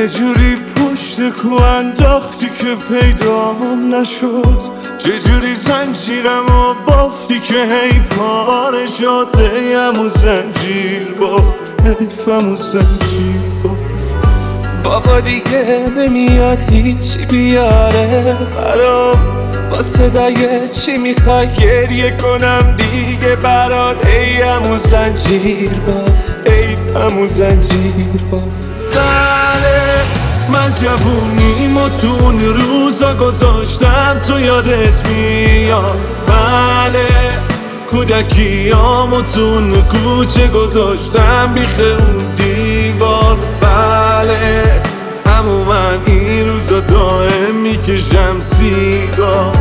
چجوری پشت کو انداختی که پیدام نشد، چجوری زنجیرمو بافتی که هی پاره شد. همون زنجیر بافت، حیفمون زنجیر بافت. بابا دیگه نمیاد هیچی بیاره برام، با صدای چی میخوای گریه کنم دیگه برات. ای همون زنجیر بافت، حیفمون زنجیر بافت. بله من جوونیمو تو اون روزا گذاشتم، تو یادت میاد. بله کودکیامو تو اون کوچه گذاشتم بیخ اون دیوار. بله اما من این روزا دائم میکشم سیگار.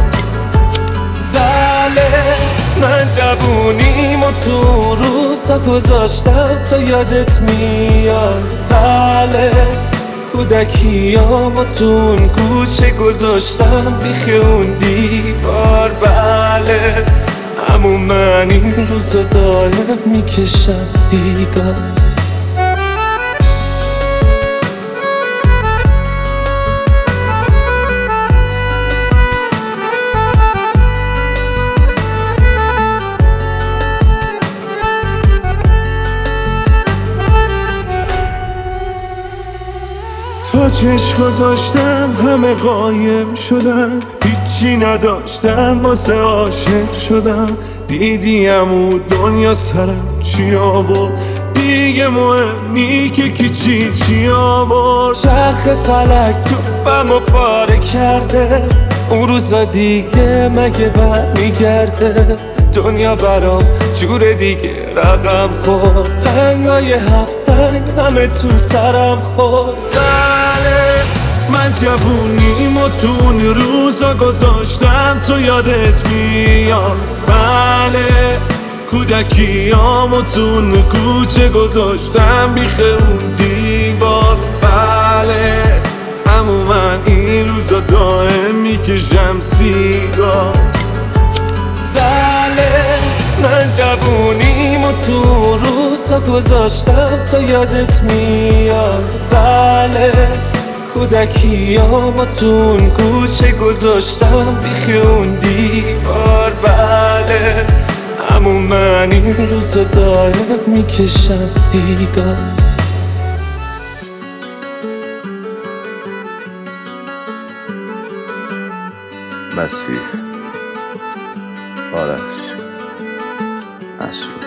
بله من جوونیمو تو روزا گذاشتم، تو یادت میاد. بله کودکیامو تو اون کوچه گذاشتم بیخ اون دیوار. بله اما من این روزا دائم میکشم سیگار. تا چشم گذاشتم همه قایم شدن، هیچی نداشتم واسه عاشق شدم. دیدیم و دنیا سرم چی آورد، دیگه مهم نی که کی چی آورد. چرخ فلک توپمو پاره کرده، اون روزا دیگه مگه برمیگرده. دنیا برام جور دیگه رقم خورد، سنگای هفت سنگ همه تو سرم خورد. بله من جوونیمو تو اون روزا گذاشتم، تو یادت میاد. بله کودکیامو تو اون کوچه گذاشتم بیخ اون دیوار. بله اما من این روزا دائم میکشم سیگار. بله من جوونیمو تو روزا گذاشتم، تو یادت میاد. بله کودکیامو تو اون کوچه گذاشتم بیخ اون دیوار. بله اما من این روزا دائم میکشم سیگار. مسیح، آرش، مسعود.